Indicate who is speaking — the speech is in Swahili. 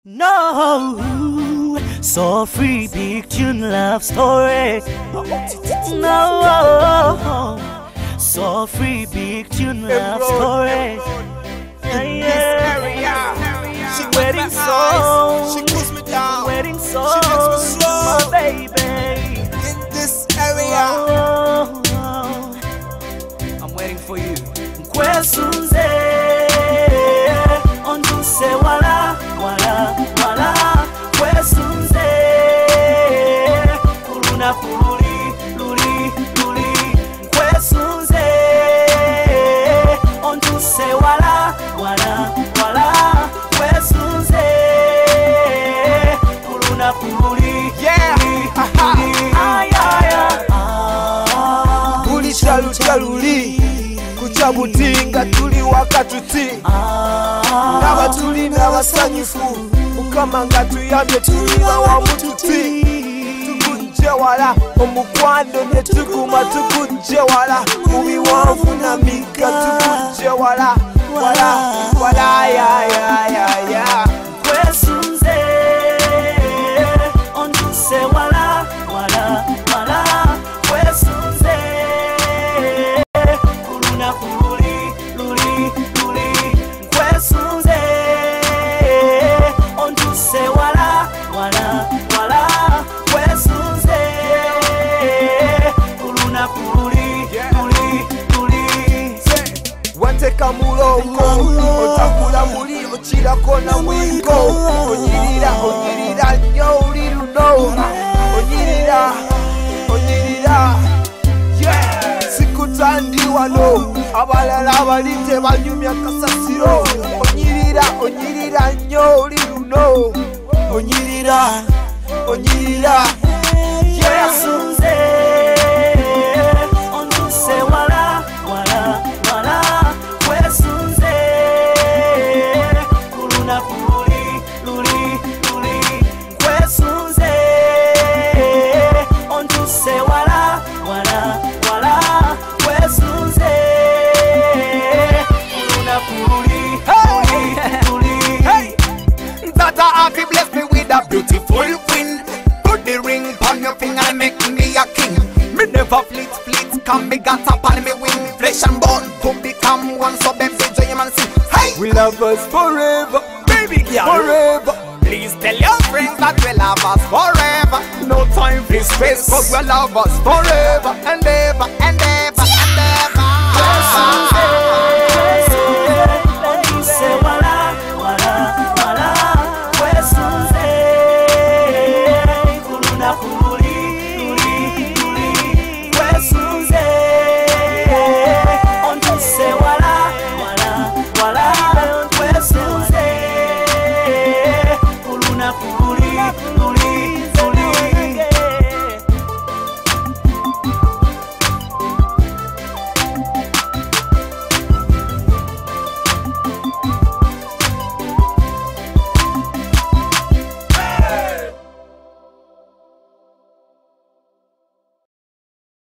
Speaker 1: No, so free big tune love story. No, so free big tune love story.
Speaker 2: In this area, she
Speaker 1: Wedding song,
Speaker 2: she cools me down.
Speaker 1: wedding song,
Speaker 2: She makes me slow.
Speaker 1: my baby.
Speaker 2: In this area,
Speaker 1: I'm waiting for you. Kwesunze, onduse wala, wala, wala. Kwesunze, kuluna kululi, luli, luli. Kwesunze, onduse wala, wala, wala. Kwesunze, kuluna kululi,
Speaker 2: yeah.
Speaker 1: luli, ay, ay, ay.
Speaker 2: Kuli chalu chaluli, kuchabutinga tuli wakatuti. Naba tuli n'abasanyufu, Mukama nga tuyambye tuli bawamututi. Tukunje wala, omukwano ne tuguma tukunje wala. Mu biwanvu na mika tukunje wala, wala, wala, ya, ya, ya, ya.
Speaker 1: Kwesunze, onduse wala, wala, wala. Kwesunze, kuluna kululi, luli, luli. Kwesunze, onduse wala, wala, wala. Kwesunze, kuluna kululi, luli, luli.
Speaker 2: Wateka mulongo, otakula muli, ochirako na mwingo. Onyirira, onyirira, nyo uli luno. Onyirira, onyirira, yeah. Sikutandi wano, abalala balite banyumya kasasiro. Onyirira, onyirira, nyo uli luno. Onyirira, onyirira, yeah.
Speaker 1: Kwesunze, onduse wala, wala, wala. Kwesunze, kuluna kululi, luli, luli. Kwesunze, onduse wala, wala, wala. Kwesunze, kuluna kululi, luli,
Speaker 2: Hey,
Speaker 1: luli.
Speaker 2: Tata Happy bless me with a beautiful queen. Put the ring on your finger and make me a king. Me never flit, come me got up on me wing. Flesh and bone to become one, so baby join him and sing. Hey, we love us forever, baby girl, forever. Please tell your friends that we love us forever. No time for space, cause we love us forever and ever and ever and ever.
Speaker 1: Onduse wala, wala, wala. Kwesunze, kuluna kululi, luli, luli. Kwesunze, onduse wala, wala, wala. Kwesunze, kuluna kululi,